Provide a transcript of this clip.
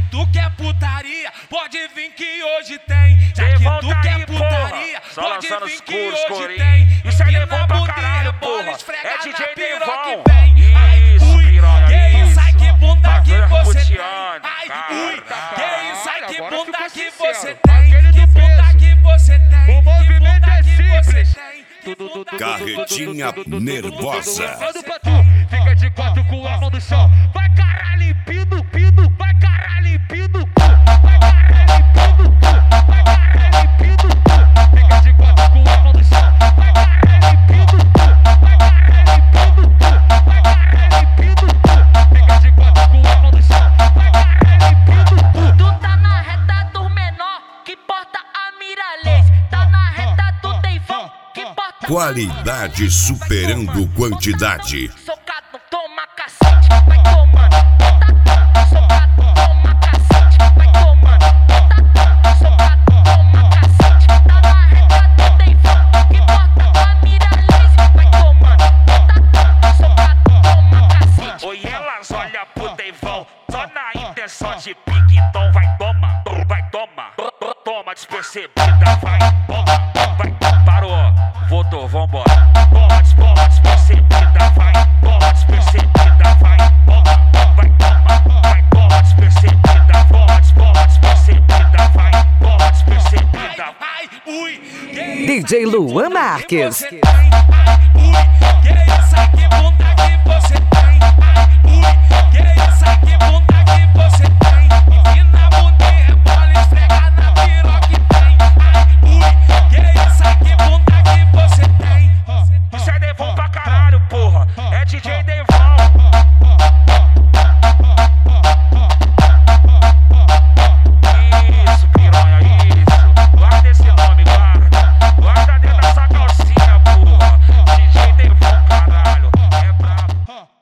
tu quer putaria, pode vir que hoje tem. Já que tu quer putaria, pode vir que hoje tem. Isso é Empina Devon a pra bunda, caralho, rebola, porra. esfrega É na DJ piroca Devon. e vem. Ai, Isso, ui, piroca, que isso, ai que bunda que Bagulho você tem. roteando, Ai, cara. ui, que isso, ai que Agora bunda ficou que sincero. você tem. Que bunda que você tem. O movimento é simples. Carretinha nervosa. Manda pra tu, fica de quatro com a mão no chão. Vai caralho, limpinho, pino, vai caralho, limpinho, vai caralho, limpinho, vai caralho, limpinho. Fica de quatro com a mão no chão. Vai caralho, limpinho, vai caralho, limpinho, vai caralho, limpinho. Fica de quatro com a mão no chão. Vai caralho, limpinho. Tu tá na reta do menor, que porta a Miralês. Tá na reta do Devon, que porta Qualidade superando quantidade. socado, toma cacete, vai tomando. Socado, toma cacete, vai tomando. Socado, toma cacete. Tá na reta do Devon, que porta a Miralês. Vai tomando. Socado, toma cacete. Oi, elas olham pro Devon, só na intenção de pique, então vai toma, toma despercebida, vai toma, parou, voltou, vambora, toma despercebida, vai toma despercebida, vai toma despercebida, toma despercebida, vai toma despercebida. Ai, ui, DJ Luan Marques.